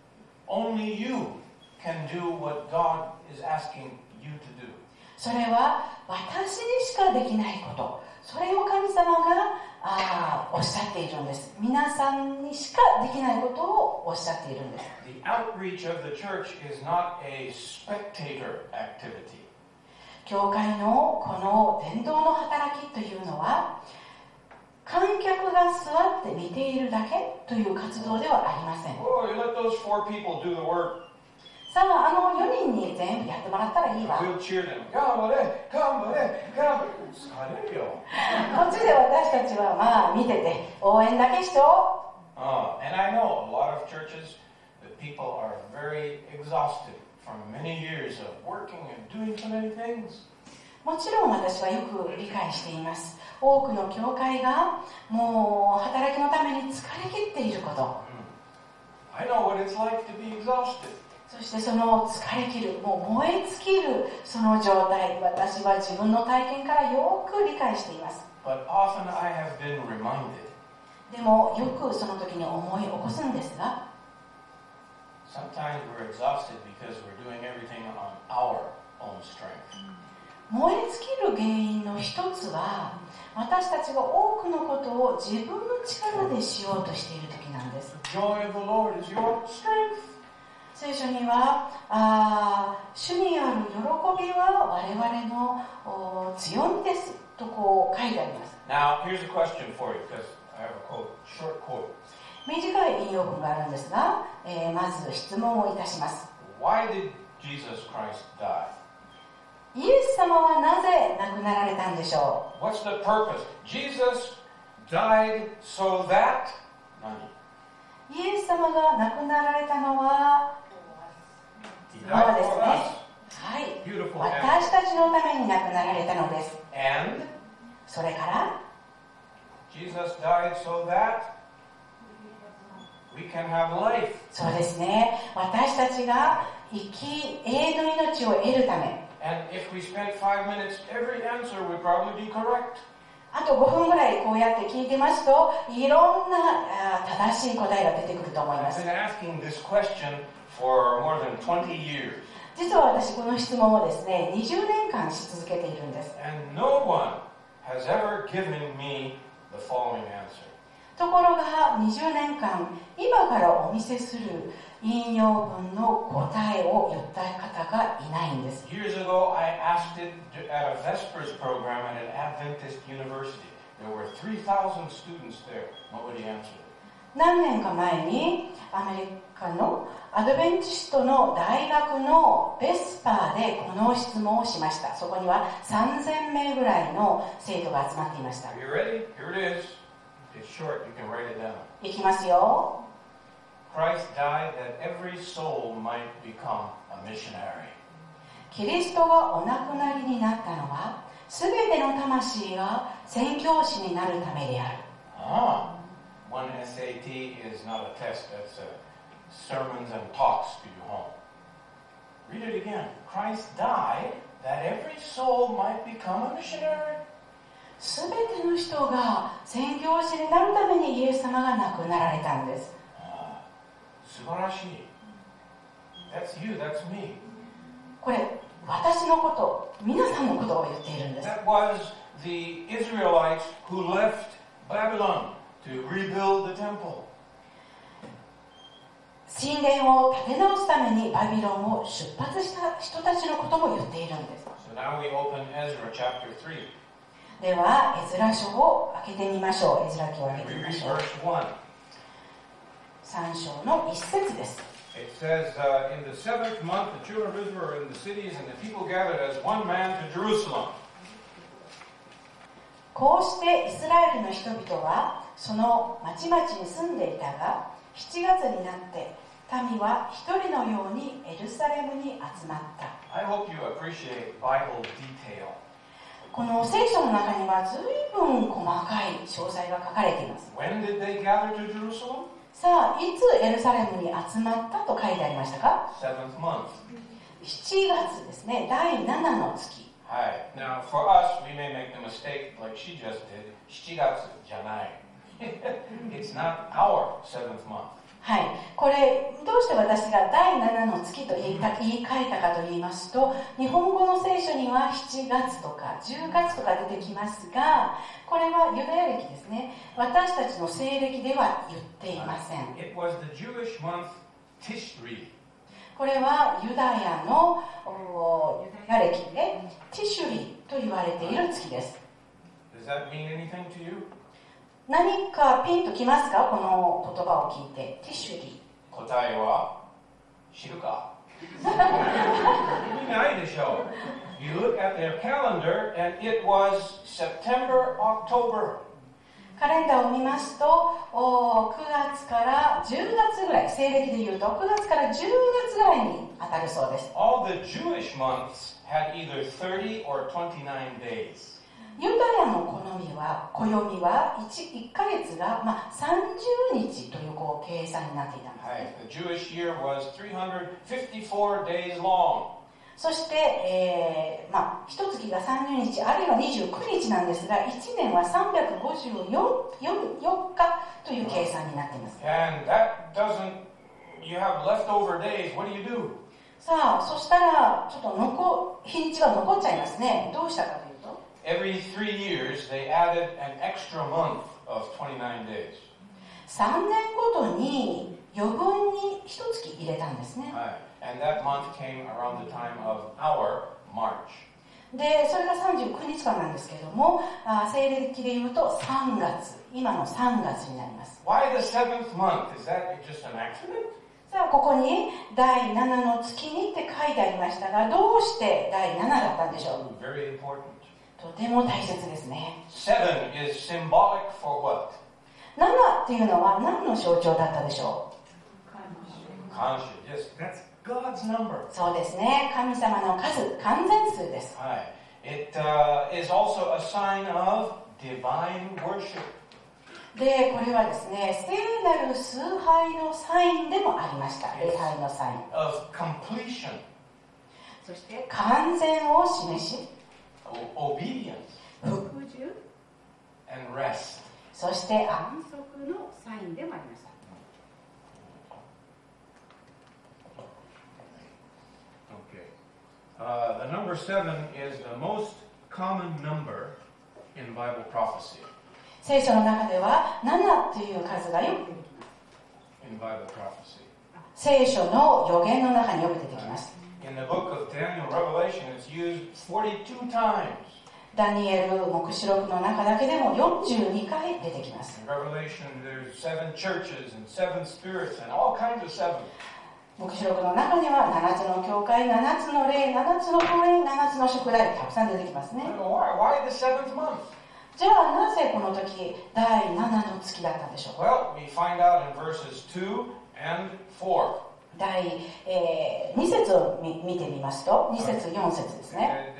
Speaker 1: Only you can do what God is asking you to do.
Speaker 2: それは私にしかできないこと。それを神様がおっしゃっているんです。皆さんにしかできないことをおっしゃっているんです。
Speaker 1: The outreach of the church is not a spectator activity.
Speaker 2: 教会のこの伝道の働きというのは観客が座って見ているだけという活動ではありません。
Speaker 1: Oh, you let those 4 people do the work.
Speaker 2: さあ、4人に全部やってもらったらいいわ。
Speaker 1: We'll cheer them. Come, come, come. 疲れるよ。
Speaker 2: こっちで私たちはまあ見てて応援だけしてお。
Speaker 1: And I know a lot of churches that people are very exhausted from many years of working and doing so many things.
Speaker 2: もちろん私はよく理解しています。多くの教会がもう働きのために疲れ切っていること。
Speaker 1: I know what it's like to be exhausted.
Speaker 2: そしてその疲れ切る、もう燃え尽きるその状態、私は自分の体験からよく理解しています。
Speaker 1: But often I have been reminded.
Speaker 2: でもよくその時に思い起こすんですが、
Speaker 1: Sometimes we're exhausted because we're doing everything on our own strength.
Speaker 2: 燃え尽きる原因の一つは、私たちが多くのことを自分の力でしようとしている時なんです。
Speaker 1: The joy of the Lord is your strength.
Speaker 2: 聖書には主にある喜びは我々の強みですとこう書いてあります。
Speaker 1: Now, here's a question for you, because I have a quote, short quote.
Speaker 2: 短い引用文があるんですが、まず質問をいたします。
Speaker 1: Why did Jesus Christ die?
Speaker 2: イエス様はなぜ亡くなられたんでしょ
Speaker 1: What's the purpose? Jesus died so that... 何?
Speaker 2: う。イエス様が亡くなられたのは、
Speaker 1: He
Speaker 2: そう
Speaker 1: died
Speaker 2: です
Speaker 1: for
Speaker 2: ね。
Speaker 1: us.
Speaker 2: はい。
Speaker 1: Beautiful
Speaker 2: 私
Speaker 1: answer.
Speaker 2: たちのために亡くなられたのです。
Speaker 1: And
Speaker 2: それから、
Speaker 1: Jesus died so that we can have life.
Speaker 2: そうですね。私たちが永遠の命を得るため、
Speaker 1: And if we spent 5 minutes, every answer would probably be correct.
Speaker 2: あと5分ぐらいこうやって聞いてますと、いろんな正しい答えが出てくると思いま
Speaker 1: I've
Speaker 2: す。
Speaker 1: been asking this question for more than 20 years.
Speaker 2: 実は私この質問をですね、20年間し続けているんです。
Speaker 1: And no one has ever given me the following answer.
Speaker 2: ところが20年間、今からお見せする引用文の答えを言った方がいないんです。
Speaker 1: Years ago, I asked it at a Vespers program at an Adventist university. There were 3,000 students there. Nobody answered it.
Speaker 2: 何年か前にアメリカのアドベンチストの大学のベスパーでこの質問をしました。そこには3000名ぐらいの生徒が集まっていました。
Speaker 1: Are you ready? Here it is. It's short. You can write it down.
Speaker 2: いきますよ。
Speaker 1: Christ died that every soul might become a missionary.
Speaker 2: キリストがお亡くなりになったのは、すべての魂が宣教師になるためである。
Speaker 1: One SAT is not a test. That's sermons and talks to you home. Read it again. Christ died that every soul might become a missionary.
Speaker 2: すべての人が宣教師になるためにイエス様が亡くなられたんです。
Speaker 1: 素晴らしい。That's you, that's me.
Speaker 2: これ、私のこと、皆さんのことを言っているんです。
Speaker 1: That was the Israelites who left Babylon to rebuild the temple.
Speaker 2: 神殿を建て直すためにバビロンを出発した人たちのことも言っているんです。
Speaker 1: So now we open Ezra chapter 3.
Speaker 2: では、エズラ書を開けてみましょう。エズラ記を開け
Speaker 1: We
Speaker 2: てみま
Speaker 1: read
Speaker 2: しょう。
Speaker 1: verse 1.
Speaker 2: 3章の1節です。
Speaker 1: It says, in the 7th month, the children of Israel were in the cities, and the people gathered as one man to Jerusalem.
Speaker 2: こうしてイスラエルの人々はその町々に住んでいたが、7月になって民は一人のようにエルサレムに集まった。
Speaker 1: I hope you appreciate Bible detail.
Speaker 2: この聖書の中には随分細かい詳細が書かれています。
Speaker 1: When did they gather to Jerusalem?
Speaker 2: さあ、いつエルサレムに集まったと書いてありましたか？
Speaker 1: 7th month.
Speaker 2: 7月ですね、第7の月。
Speaker 1: Hi. Now, for us, we may make the mistake like she just did. 7月じゃない. It's not our 7th month.
Speaker 2: はい、これどうして私が第7の月と言い換えたかと言いますと、日本語の聖書には7月とか10月とか出てきますが、これはユダヤ歴ですね。私たちの西暦では言っていません。
Speaker 1: It was the Jewish month Tishri.
Speaker 2: これはユダヤのユダヤ歴でティシュリと言われている月です。
Speaker 1: Does that mean anything to you?
Speaker 2: 何かピンときますか？この言葉を聞いて。ティッシュリー。
Speaker 1: 答えは知るか？意味ないでしょう。You look at their calendar and it was September, October.
Speaker 2: カレンダーを見ますと、9月から10月ぐらい、西暦でいうと9月から10月ぐらいに当たるそうです。
Speaker 1: All the Jewish months had either 30 or 29 days.
Speaker 2: ユダヤの暦は1ヶ月が、30日という計算になっていたんですね。
Speaker 1: The Jewish year was 354 days long.
Speaker 2: そして、一月が30日あるいは29日なんですが、1年は354日という計算になっています。
Speaker 1: And that doesn't, you have leftover days, what do?
Speaker 2: さあ、そしたらちょっと日にちが残っちゃいますね。どうしたかというと、
Speaker 1: Every 3 years they added an extra month of 29 days.
Speaker 2: 3年ごとに余分に1月入れたんですね。
Speaker 1: And that month came around the time of our March.
Speaker 2: で、それが39日間なんですけれども、西暦でいうと3月、今の3月になります。
Speaker 1: Why the 7th month? Is that just an accident?
Speaker 2: さあ、ここに第7の月にって書いてありましたが、どうして第7だったんでしょう？
Speaker 1: Very important.
Speaker 2: とても大切ですね。
Speaker 1: 7 is symbolic for what?
Speaker 2: 7っていうのは何の象徴だったでしょう？
Speaker 1: Kanshu. Yes, that's God's number.
Speaker 2: そうですね。神様の数、完全数です。
Speaker 1: It is also a sign of divine worship.
Speaker 2: で、これはですね、聖なる崇拝のサインでもありました。礼拝のサイン。
Speaker 1: Of completion.
Speaker 2: そして完全を示し、
Speaker 1: obedience.
Speaker 2: 服従
Speaker 1: and rest.
Speaker 2: そして安息のサインでもありました。
Speaker 1: The number 7 is the most common number in Bible prophecy.
Speaker 2: 聖書の中では7という数がよく出てきます。
Speaker 1: In Bible prophecy.
Speaker 2: 聖書の予言の中によく出てきます。
Speaker 1: In the book of Daniel, Revelation, it's used 42 times.
Speaker 2: ダニエル黙示録の中だけでも42回出てきます。
Speaker 1: In Revelation, there's 7 churches and 7 spirits and all kinds of 7.
Speaker 2: 黙示録の中には7つの教会、7つの霊、7つの福音、7つの宿題、たくさん出てきますね。
Speaker 1: Why the 7th month?
Speaker 2: じゃあなぜこの時第7の月だったんでしょうか？
Speaker 1: Well, we find out in verses 2 and 4.
Speaker 2: 第、2節を見てみますと、2節4節ですね。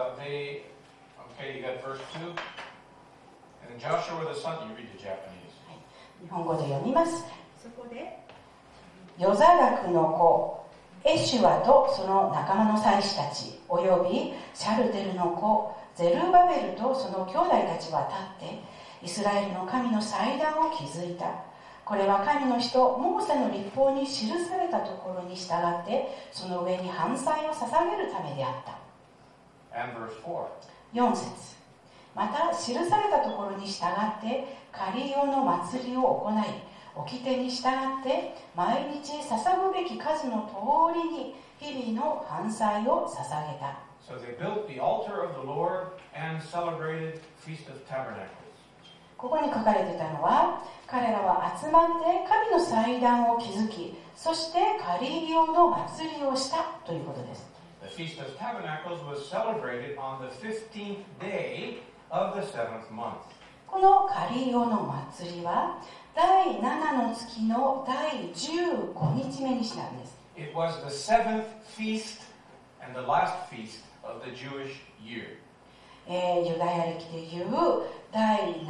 Speaker 1: Okay, you got verse 2. And Joshua the son, you read the Japanese.
Speaker 2: 日本語で読みます。そこでヨザダクの子エシュアとその仲間の祭司たちおよびシャルテルの子ゼルバベルとその兄弟たちは立ってイスラエルの神の祭壇を築いた。これは神の人モーセの律法に記されたところに従ってその上に燔祭を捧げるためであった。
Speaker 1: And verse 4.
Speaker 2: 4節また記されたところに従ってカリオの祭りを行い掟に従って毎日捧ぐべき数の通りに日々の燔祭を捧げた。
Speaker 1: So they built the altar of the Lord and celebrated Feast of Tabernacles.
Speaker 2: ここに書かれていたのは彼らは集まって神の祭壇を築きそしてカリオの祭りをしたということです。
Speaker 1: The Feast of Tabernacles was celebrated on the 15th day of the 7th month.
Speaker 2: このカリオの祭りは第7の月の第15日目にしたんです。
Speaker 1: It was the 7th feast and the last feast of the Jewish year.
Speaker 2: ユダヤ歴でいう第7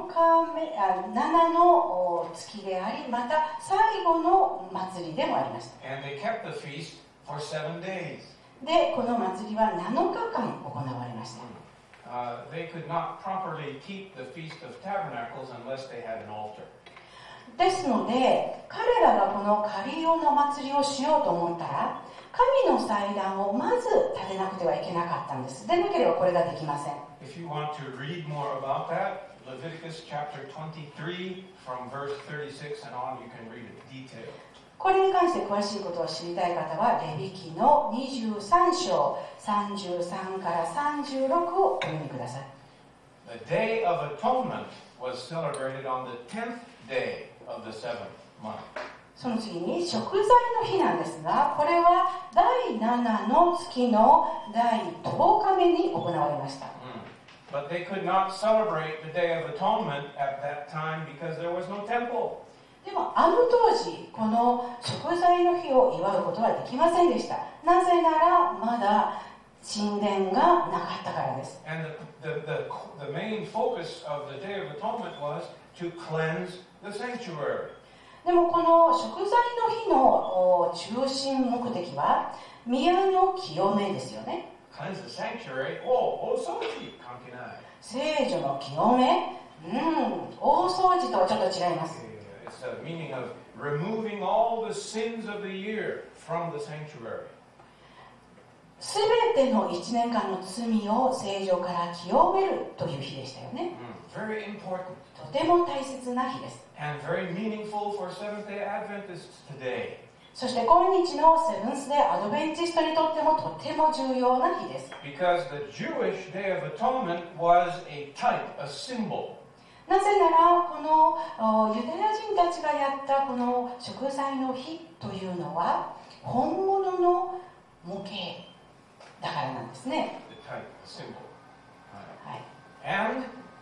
Speaker 2: の月であり、また最後の祭りでもありました。
Speaker 1: And they kept the feast for 7 days.
Speaker 2: で、この祭りは7日間行われました。
Speaker 1: They could not properly keep the Feast of Tabernacles unless they had an altar.
Speaker 2: ですので、彼らがこのカリオの祭りをしようと思ったら、神の祭壇をまず建てなくてはいけなかったんです。でなければこれができません。
Speaker 1: If you want to read more about that, Leviticus chapter 23 from verse 36 and on, you can read it detailed.
Speaker 2: これに関して詳しいことを知りたい方は、レビ記の23章33から36をお読みください。
Speaker 1: The Day of Atonement was celebrated on the 10th day of the 7th month.
Speaker 2: その次に贖罪の日なんですが、これは第7の月の第10日目に行われました。
Speaker 1: But they could not celebrate the Day of Atonement at that time because there was no temple.
Speaker 2: でもあの当時、この贖罪の日を祝うことはできませんでした。なぜならまだ神殿がなかったからです。
Speaker 1: And the main focus of the Day of Atonement was to cleanse the sanctuary.
Speaker 2: でもこの贖罪の日の中心目的は宮の清めですよね。
Speaker 1: Cleanse the sanctuary. Oh, Osoji, kankinai.
Speaker 2: 聖女の清め、大掃除とはちょっと違います。
Speaker 1: It's the meaning of removing all the sins of the year from the sanctuary.
Speaker 2: すべての1年間の罪を聖女から清めるという日でしたよね。
Speaker 1: Very important.
Speaker 2: とても大切な日です。
Speaker 1: And very meaningful for Seventh-day Adventists today.
Speaker 2: そして今日のセブンス・デー・アドベンチストにとってもとても重要な日です。
Speaker 1: Because the Jewish Day of Atonement was a type, a symbol.
Speaker 2: なぜならこのユダヤ人たちがやったこの贖罪の日というのは本物の模型だからなんですね。
Speaker 1: The type, the symbol.
Speaker 2: はい。
Speaker 1: And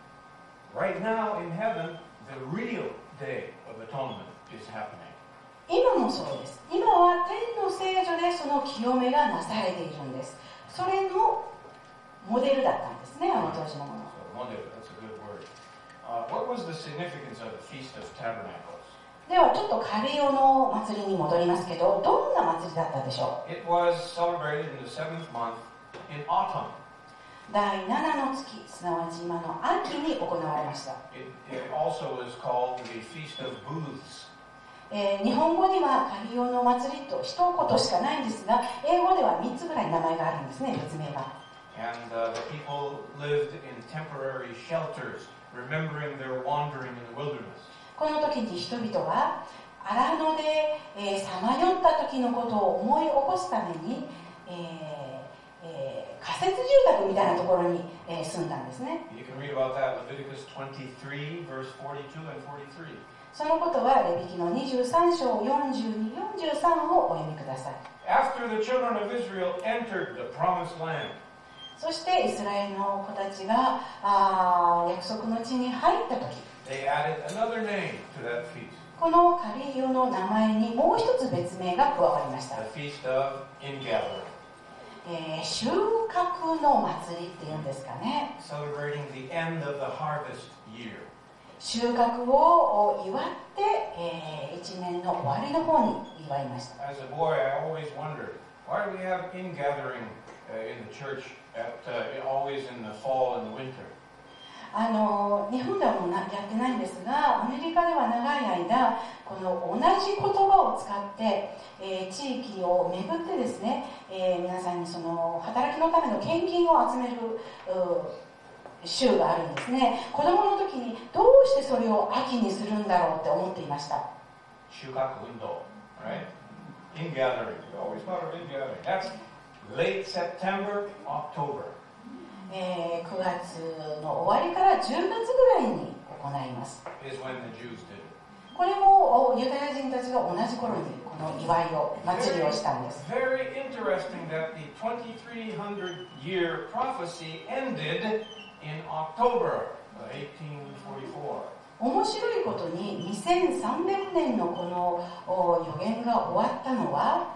Speaker 1: right now in heaven, the real Day of Atonement is happening.
Speaker 2: 今もそうです。今は天の聖女でその清めがなされているんです。それのモデルだったんですね、あの当時のもの。
Speaker 1: So, model, that's a good word. What was the significance of the Feast of Tabernacles?
Speaker 2: ではちょっとカリオの祭りに戻りますけど、どんな祭りだったでしょう。
Speaker 1: It was celebrated in the 7th month in autumn.
Speaker 2: 第7の月、すなわち今の秋に行われました。
Speaker 1: It also is called the Feast of Booths.
Speaker 2: 日本語にはカリオの祭りと一言しかないんですが、英語では3つぐらい名前があるんですね、別名が。
Speaker 1: And the people lived in temporary shelters, remembering their wandering in the wilderness.
Speaker 2: この時に人々は荒野でさまよった時のことを思い起こすために、仮設住宅みたいなところに、住んだんですね。
Speaker 1: You can read about that in Leviticus 23, verse 42 and 43.
Speaker 2: そのことはレビ記の23章42、43をお読みください。
Speaker 1: After the children of Israel entered the promised land,
Speaker 2: そしてイスラエルの子たちが約束の地に入った時、
Speaker 1: they added another name to that feast.
Speaker 2: このカリオの名前にもう一つ別名が加わりました。
Speaker 1: The Feast of Ingathering.
Speaker 2: 収穫の祭りっていうんですかね。
Speaker 1: Celebrating the end of the harvest year.
Speaker 2: 収穫を祝って、一年の終わりの方に祝いました。
Speaker 1: As a boy, I always wondered, why do we have ingathering in the church always in the fall and the winter?
Speaker 2: 日本ではもうやってないんですが、アメリカでは長い間この同じ言葉を使って、地域を巡ってですね、皆さんにその働きのための献金を集める州があるんですね。子供の時にどうしてそれを秋にするんだろうって思っていました。
Speaker 1: 収穫運動, right? Ingathering. We always thought of ingathering. That's late September, October.
Speaker 2: 9月の終わりから10月ぐらいに行います。
Speaker 1: Is when the Jews did it.
Speaker 2: これもユダヤ人たちが同じ頃にこの祝いを祭りをしたんです。
Speaker 1: Very interesting that the 2300-year prophecy ended in October 1844.
Speaker 2: 面白いことに2300年のこの予言が終わったのは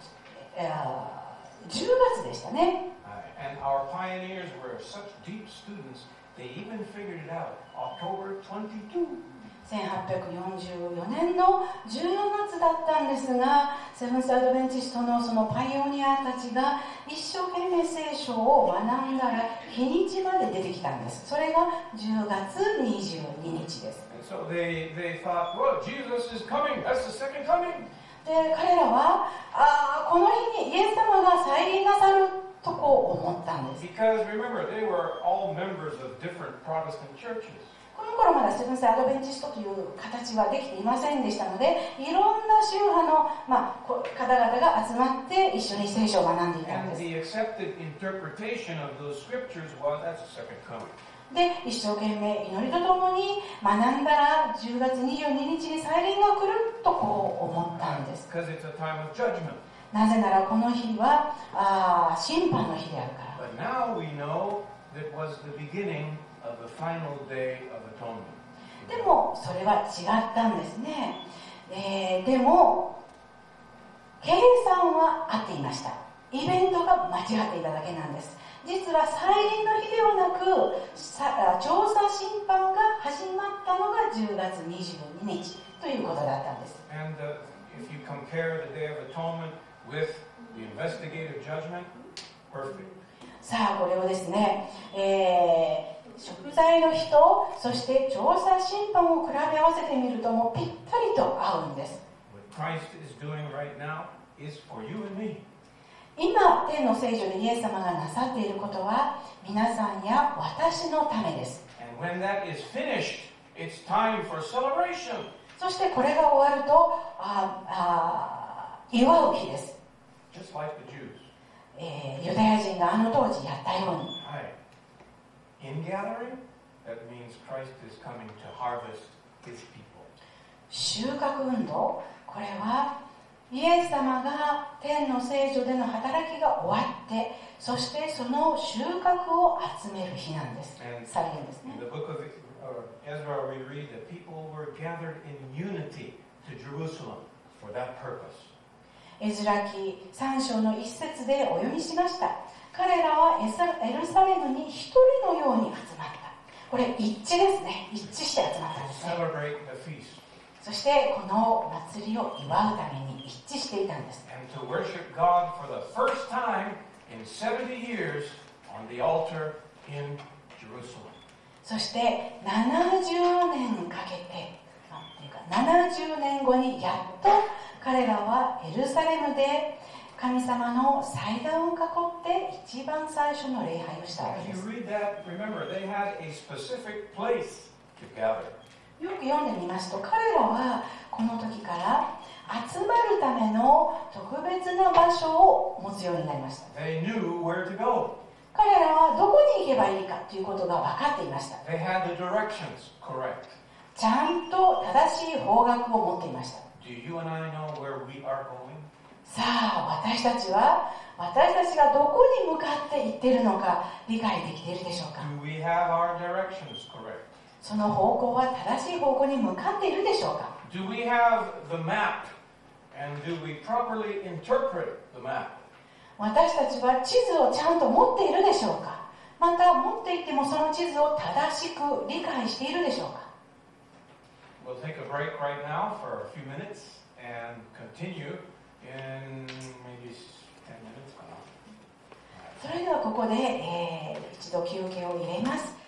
Speaker 2: 10月でしたね。
Speaker 1: And our pioneers were such deep students, they even figured it out. October 22.
Speaker 2: 1844年の10月だったんですが、セブンス・アドベンチストのそのパイオニアたちが一生懸命聖書を学んだら日にちまで出てきたんです。それが10月22日です。
Speaker 1: And so they thought, well, Jesus is coming. That's the second coming.
Speaker 2: で、彼らはこの日にイエス様が再臨なさるとこう思ったんです。
Speaker 1: Because remember, they were all members of different Protestant churches.
Speaker 2: この頃まだセブンス・アドベンチストという形はできていませんでしたので、いろんな宗派の、方々が集まって一緒に聖書を学んでいたん
Speaker 1: And
Speaker 2: です。
Speaker 1: the accepted interpretation of those scriptures was that's the second coming.
Speaker 2: で、一生懸命祈りとともに学んだら10月22日に再臨が来るとこう思ったんです。
Speaker 1: Because it's a time of judgment.
Speaker 2: なぜならこの日は審判の日であるから。
Speaker 1: But now we know that was the beginning of the final day of atonement.
Speaker 2: でもそれは違ったんですね。でも計算は合っていました。イベントが間違っていただけなんです。実は再臨の日ではなく調査審判が始まったのが10月22日ということだったんです。
Speaker 1: And if you compare the Day of Atonement with the investigative judgment, perfect.
Speaker 2: さあこれをですね、贖罪の日とそして調査審判を比べ合わせてみるともうぴったりと合うんです。
Speaker 1: What Christ is doing right now is for you and me.
Speaker 2: 今天の聖書でイエス様がなさっていることは皆さんや私のためです。
Speaker 1: And when that is finished, it's time for celebration.
Speaker 2: そしてこれが終わると祝う日です。
Speaker 1: Just like the Jews.
Speaker 2: ユダヤ人が当時やったように。
Speaker 1: Ingathering, that means Christ is coming to harvest his people.
Speaker 2: 収穫運動、これはイエス様が天の聖所での働きが終わって、そしてその収穫を集める日なんです。再臨ですね。
Speaker 1: In the book of Ezra, we read that people were gathered in unity to Jerusalem for that purpose.
Speaker 2: エズラ記3章の一節でお読みしました。彼らはエルサレムに一人のように集まった。これ一致ですね。一致して集まったんですね。
Speaker 1: Celebrate the feast.
Speaker 2: そしてこの祭りを祝うために一致していたんです。
Speaker 1: And to worship God for the first time in 70 years on the altar in Jerusalem.
Speaker 2: そして70年かけて、70年後にやっと彼らはエルサレムで神様の祭壇を囲って一番最初の礼拝をしたわけです。
Speaker 1: If you read that, remember they had a specific place to gather.
Speaker 2: よく読んでみますと、彼らはこの時から集まるための特別な場所を持つようになりました。
Speaker 1: They knew where to go.
Speaker 2: 彼らはどこに行けばいいかということが分かっていました。
Speaker 1: They had the directions correct.
Speaker 2: ちゃんと正しい方角を持っていました。
Speaker 1: Do you and I know where we are going?
Speaker 2: さあ、私たちがどこに向かって行っているのか理解できているでしょうか。
Speaker 1: Do we have our directions correct?
Speaker 2: その方向は正しい方向に向かっているでしょうか。
Speaker 1: Do we have the map? And do we properly interpret the map?
Speaker 2: 私たちは地図をちゃんと持っているでしょうか。また持っていてもその地図を正しく理解しているでしょうか。
Speaker 1: We'll take a break right now for a few minutes and continue in maybe 10 minutes.
Speaker 2: それではここで、一度休憩を入れます。